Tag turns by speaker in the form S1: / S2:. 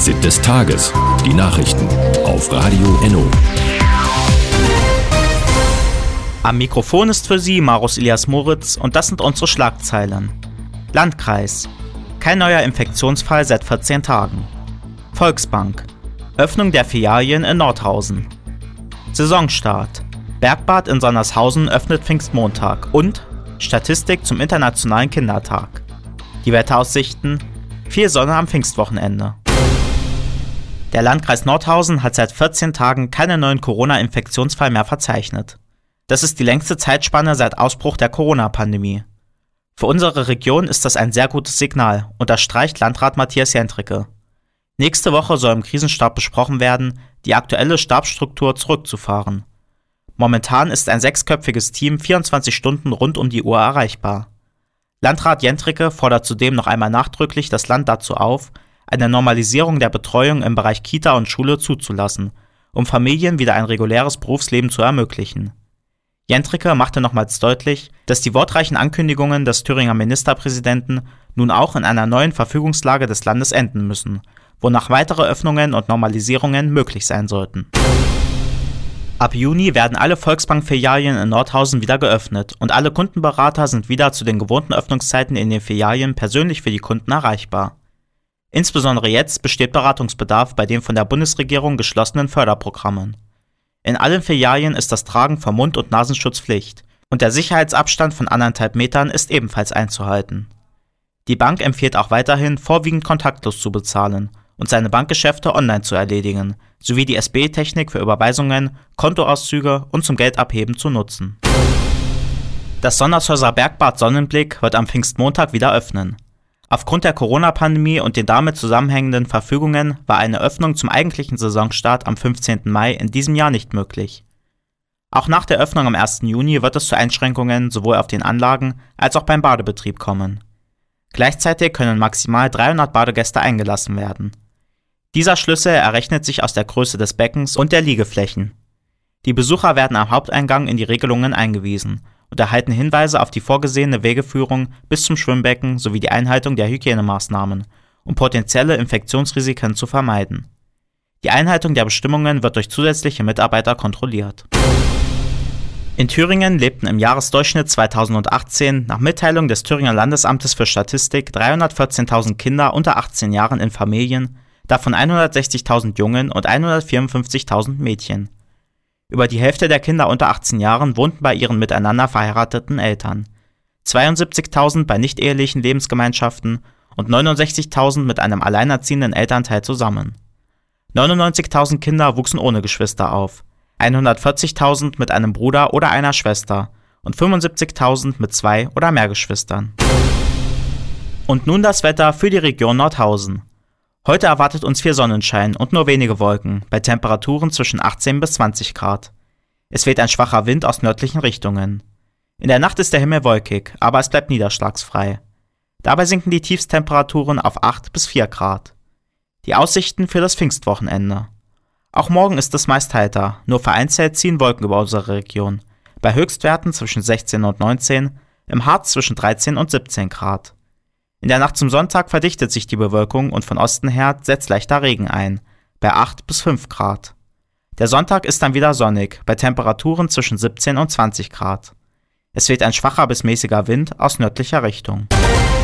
S1: Fazit des Tages. Die Nachrichten auf Radio Enno.
S2: Am Mikrofon ist für Sie Marus Elias Moritz und das sind unsere Schlagzeilen. Landkreis. Kein neuer Infektionsfall seit 14 Tagen. Volksbank. Öffnung der Filialien in Nordhausen. Saisonstart. Bergbad in Sonnershausen öffnet Pfingstmontag und Statistik zum Internationalen Kindertag. Die Wetteraussichten: viel Sonne am Pfingstwochenende. Der Landkreis Nordhausen hat seit 14 Tagen keinen neuen Corona-Infektionsfall mehr verzeichnet. Das ist die längste Zeitspanne seit Ausbruch der Corona-Pandemie. Für unsere Region ist das ein sehr gutes Signal, unterstreicht Landrat Matthias Jentricke. Nächste Woche soll im Krisenstab besprochen werden, die aktuelle Stabsstruktur zurückzufahren. Momentan ist ein 6-köpfiges Team 24 Stunden rund um die Uhr erreichbar. Landrat Jentricke fordert zudem noch einmal nachdrücklich das Land dazu auf, eine Normalisierung der Betreuung im Bereich Kita und Schule zuzulassen, um Familien wieder ein reguläres Berufsleben zu ermöglichen. Jentricke machte nochmals deutlich, dass die wortreichen Ankündigungen des Thüringer Ministerpräsidenten nun auch in einer neuen Verfügungslage des Landes enden müssen, wonach weitere Öffnungen und Normalisierungen möglich sein sollten. Ab Juni werden alle Volksbank-Filialien in Nordhausen wieder geöffnet und alle Kundenberater sind wieder zu den gewohnten Öffnungszeiten in den Filialien persönlich für die Kunden erreichbar. Insbesondere jetzt besteht Beratungsbedarf bei den von der Bundesregierung geschlossenen Förderprogrammen. In allen Filialien ist das Tragen von Mund- und Nasenschutz Pflicht und der Sicherheitsabstand von 1,5 Metern ist ebenfalls einzuhalten. Die Bank empfiehlt auch weiterhin, vorwiegend kontaktlos zu bezahlen und seine Bankgeschäfte online zu erledigen, sowie die SB-Technik für Überweisungen, Kontoauszüge und zum Geldabheben zu nutzen. Das Sonnershäuser Bergbad Sonnenblick wird am Pfingstmontag wieder öffnen. Aufgrund der Corona-Pandemie und den damit zusammenhängenden Verfügungen war eine Öffnung zum eigentlichen Saisonstart am 15. Mai in diesem Jahr nicht möglich. Auch nach der Öffnung am 1. Juni wird es zu Einschränkungen sowohl auf den Anlagen als auch beim Badebetrieb kommen. Gleichzeitig können maximal 300 Badegäste eingelassen werden. Dieser Schlüssel errechnet sich aus der Größe des Beckens und der Liegeflächen. Die Besucher werden am Haupteingang in die Regelungen eingewiesen und erhalten Hinweise auf die vorgesehene Wegeführung bis zum Schwimmbecken sowie die Einhaltung der Hygienemaßnahmen, um potenzielle Infektionsrisiken zu vermeiden. Die Einhaltung der Bestimmungen wird durch zusätzliche Mitarbeiter kontrolliert. In Thüringen lebten im Jahresdurchschnitt 2018 nach Mitteilung des Thüringer Landesamtes für Statistik 314.000 Kinder unter 18 Jahren in Familien, davon 160.000 Jungen und 154.000 Mädchen. Über die Hälfte der Kinder unter 18 Jahren wohnten bei ihren miteinander verheirateten Eltern, 72.000 bei nicht-ehelichen Lebensgemeinschaften und 69.000 mit einem alleinerziehenden Elternteil zusammen. 99.000 Kinder wuchsen ohne Geschwister auf, 140.000 mit einem Bruder oder einer Schwester und 75.000 mit 2 oder mehr Geschwistern. Und nun das Wetter für die Region Nordhausen. Heute erwartet uns viel Sonnenschein und nur wenige Wolken, bei Temperaturen zwischen 18 bis 20 Grad. Es weht ein schwacher Wind aus nördlichen Richtungen. In der Nacht ist der Himmel wolkig, aber es bleibt niederschlagsfrei. Dabei sinken die Tiefstemperaturen auf 8 bis 4 Grad. Die Aussichten für das Pfingstwochenende. Auch morgen ist es meist heiter, nur vereinzelt ziehen Wolken über unsere Region, bei Höchstwerten zwischen 16 und 19, im Harz zwischen 13 und 17 Grad. In der Nacht zum Sonntag verdichtet sich die Bewölkung und von Osten her setzt leichter Regen ein, bei 8 bis 5 Grad. Der Sonntag ist dann wieder sonnig, bei Temperaturen zwischen 17 und 20 Grad. Es weht ein schwacher bis mäßiger Wind aus nördlicher Richtung.